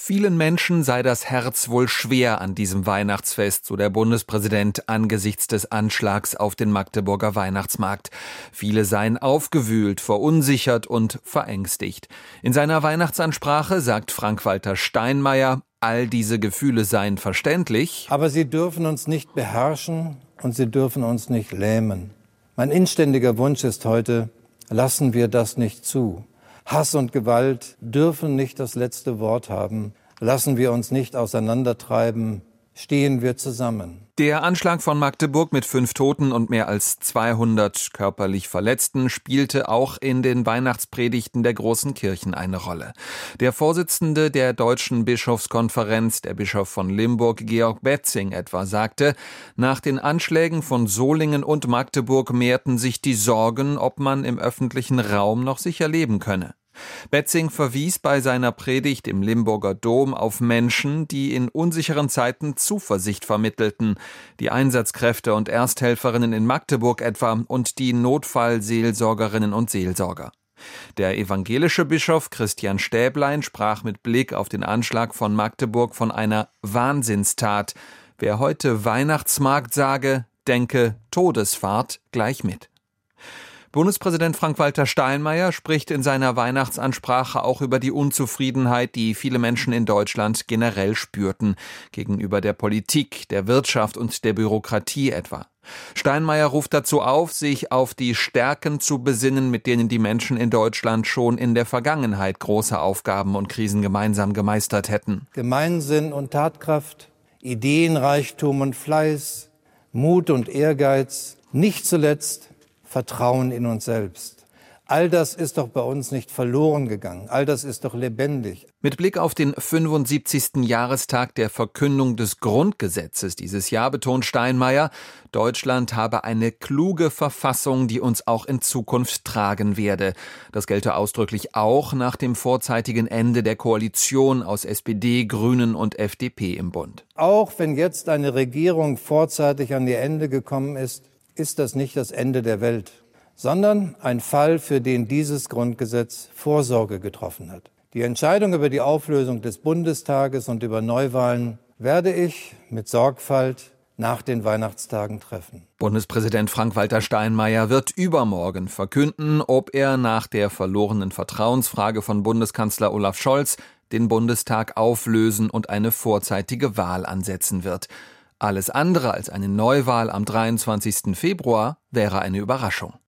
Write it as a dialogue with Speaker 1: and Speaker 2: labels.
Speaker 1: Vielen Menschen sei das Herz wohl schwer an diesem Weihnachtsfest, so der Bundespräsident angesichts des Anschlags auf den Magdeburger Weihnachtsmarkt. Viele seien aufgewühlt, verunsichert und verängstigt. In seiner Weihnachtsansprache sagt Frank-Walter Steinmeier, all diese Gefühle seien verständlich.
Speaker 2: Aber sie dürfen uns nicht beherrschen und sie dürfen uns nicht lähmen. Mein inständiger Wunsch ist heute, lassen wir das nicht zu. Hass und Gewalt dürfen nicht das letzte Wort haben. Lassen wir uns nicht auseinandertreiben. Stehen wir zusammen.
Speaker 1: Der Anschlag von Magdeburg mit 5 Toten und mehr als 200 körperlich Verletzten spielte auch in den Weihnachtspredigten der großen Kirchen eine Rolle. Der Vorsitzende der Deutschen Bischofskonferenz, der Bischof von Limburg, Georg Betzing etwa, sagte, nach den Anschlägen von Solingen und Magdeburg mehrten sich die Sorgen, ob man im öffentlichen Raum noch sicher leben könne. Betzing verwies bei seiner Predigt im Limburger Dom auf Menschen, die in unsicheren Zeiten Zuversicht vermittelten, die Einsatzkräfte und Ersthelferinnen in Magdeburg etwa und die Notfallseelsorgerinnen und Seelsorger. Der evangelische Bischof Christian Stäblein sprach mit Blick auf den Anschlag von Magdeburg von einer Wahnsinnstat. Wer heute Weihnachtsmarkt sage, denke Todesfahrt gleich mit. Bundespräsident Frank-Walter Steinmeier spricht in seiner Weihnachtsansprache auch über die Unzufriedenheit, die viele Menschen in Deutschland generell spürten, gegenüber der Politik, der Wirtschaft und der Bürokratie etwa. Steinmeier ruft dazu auf, sich auf die Stärken zu besinnen, mit denen die Menschen in Deutschland schon in der Vergangenheit große Aufgaben und Krisen gemeinsam gemeistert hätten.
Speaker 2: Gemeinsinn und Tatkraft, Ideenreichtum und Fleiß, Mut und Ehrgeiz, nicht zuletzt Vertrauen in uns selbst. All das ist doch bei uns nicht verloren gegangen. All das ist doch lebendig.
Speaker 1: Mit Blick auf den 75. Jahrestag der Verkündung des Grundgesetzes dieses Jahr betont Steinmeier, Deutschland habe eine kluge Verfassung, die uns auch in Zukunft tragen werde. Das gelte ausdrücklich auch nach dem vorzeitigen Ende der Koalition aus SPD, Grünen und FDP im Bund.
Speaker 2: Auch wenn jetzt eine Regierung vorzeitig an ihr Ende gekommen ist das nicht das Ende der Welt, sondern ein Fall, für den dieses Grundgesetz Vorsorge getroffen hat. Die Entscheidung über die Auflösung des Bundestages und über Neuwahlen werde ich mit Sorgfalt nach den Weihnachtstagen treffen.
Speaker 1: Bundespräsident Frank-Walter Steinmeier wird übermorgen verkünden, ob er nach der verlorenen Vertrauensfrage von Bundeskanzler Olaf Scholz den Bundestag auflösen und eine vorzeitige Wahl ansetzen wird. Alles andere als eine Neuwahl am 23. Februar wäre eine Überraschung.